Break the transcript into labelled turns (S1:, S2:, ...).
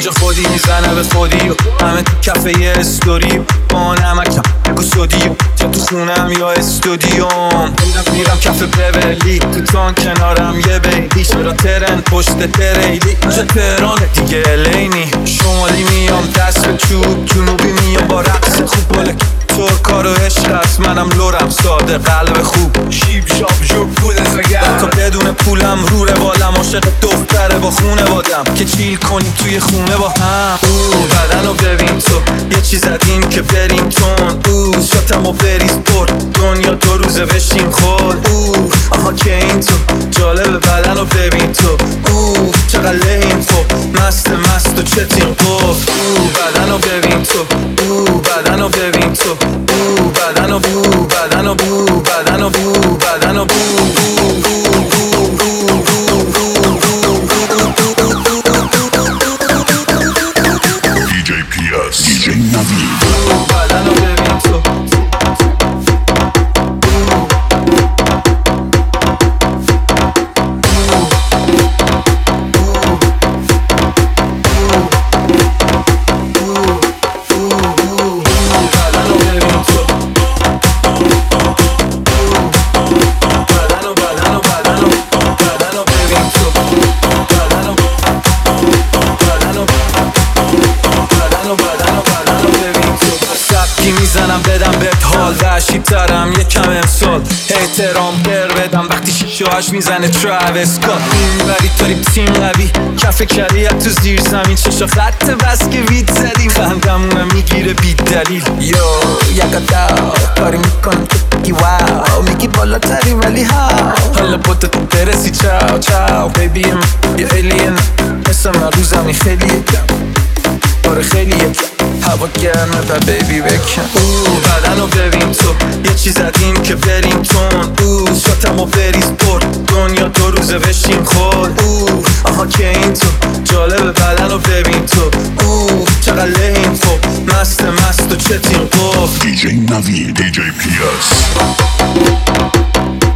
S1: اینجا خودی میزنه به خودی و همه تو کفه یه استوری و با نمکم بگو سودی و یا تو خونم یا استودیوم میرم کف بورلی تو تان کنارم یه بیلی چرا ترن پشت تریلی اینجا تهرانه دیگه الینی شمالی میام دست به چوب جنوبی میام با رقص خوب بلک ترکا رو عشق است منم لورم ساده قلب خوب شیب شاب جو پول تا بدون پولم رو روالم عاشق دختره با خونه بادم که چیل کنیم توی خونه با هم بدن رو ببین تو یه چیز زدیم که بریم تون شاتم و بریز پر دنیا 2 روزه بشیم خود آها که این تو جالب بدن رو ببین تو چقدر لحیم خب مست و چتیم گفت بدن رو ببین تو بدن رو ببین تو بدن و بدن و بدن و بدن و
S2: DJ PS DJ Navid
S1: بدن رو ببین تو میزنم بدم بهت حال وحشی ترم یکم امسال احترام بدم وقتی 6 میزنه تراویس اسکات این وری داری تیم قوی کف کریت تو زیر زمین چشا خط بس که وید زدیم خندمونم میگیره بی دلیل یو یکتا کاری میکنم که بگی واو میگی بالاتری ولی ها حالا با تو برسی چاو چاو بیبی یه ایلین مثل من رو زمین خیلی یکم آره خیلی یکم هوا گرمه و بیبی بکن بدن رو ببین تو یه چیز زدیم که بریم تون شاتم و بریز پر دنیا 2 روزه بشیم خود آها که این تو جالب بدن رو ببین تو چقدر لحیم خب مست و چتیم گفت
S2: DJ Navid DJ PS